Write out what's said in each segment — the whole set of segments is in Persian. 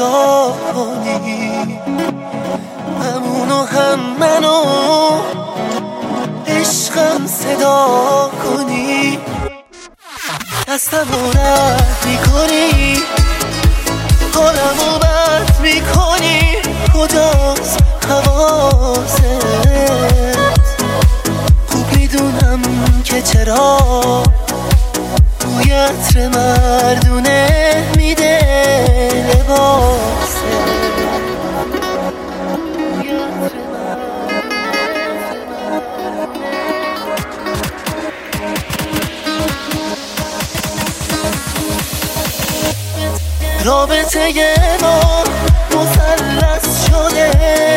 پیدا کنی، همونو هم منو عشقم صدا کنی. دستمو رد میکنی، حالمو بد میکنی، کجاست حواست؟ خوب میدونم که چرا بوی عطر مردونه میده لباست. رابطه ما مثلث شده،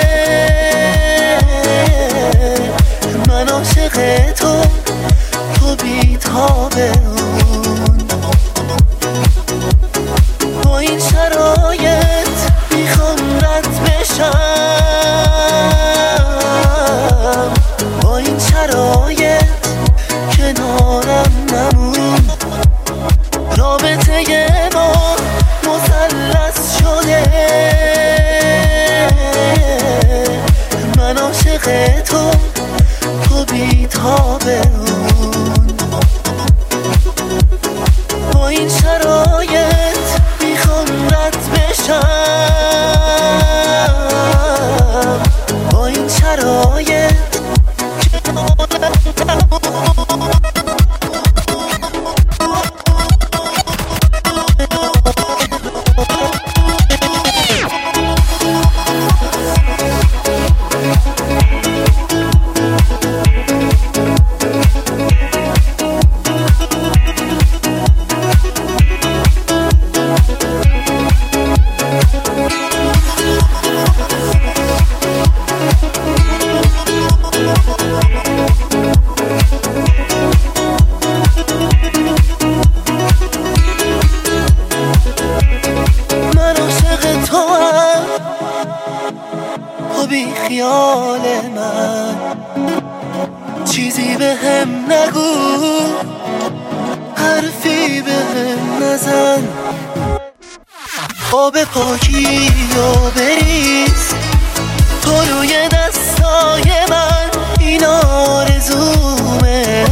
من عاشق تو، تو بی‌تاب اون. با این شرایط میخوام رد بشم، با این شرایط کنارم نمون. رابطه ما مثلث شده، من عاشق تو، تو بی‌تاب اون. با این شرایط میخوام رد بشم، با این شرایط بی خیال من، چیزی به هم نگو، حرفی به هم نزن. آب پاکی و بریز تو روی دستای من، این آرزومه.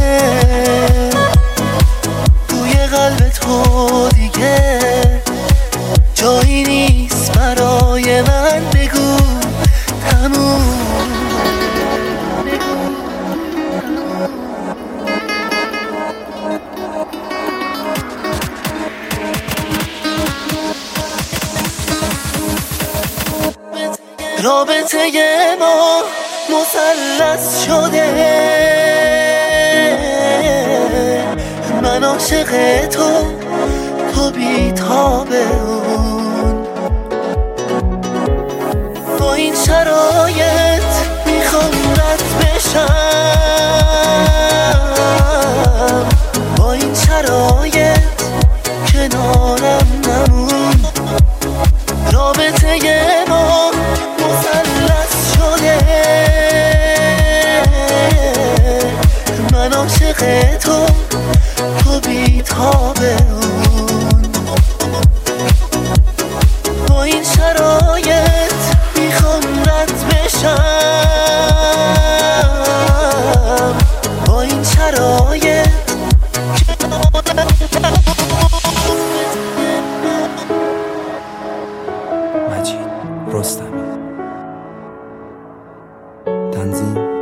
توی قلب تو دیگه جایی نیست برای من، بگو تموم. رابطه ما مثلث شده، من عاشق تو، تو بی‌تاب اون. با این شرایط میخوام رد بشم، با این شرایط کنارم نمون. رابطه ما مثلث شده، من عاشق تو، تو بی‌تاب اون. با این شرایط میخوام رد بشم، با این شرایط مجید رستمی. تنظیم